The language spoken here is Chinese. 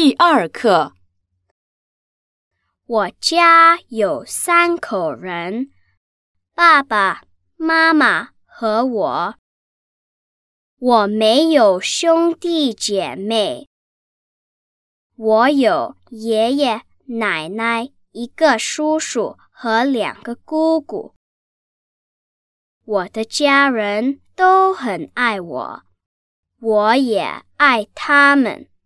第2课。 我家有3口人，爸爸妈妈和我。我没有兄弟姐妹。我有爷爷奶奶、1个叔叔和2个姑姑。我的家人都很爱我，我也爱他们。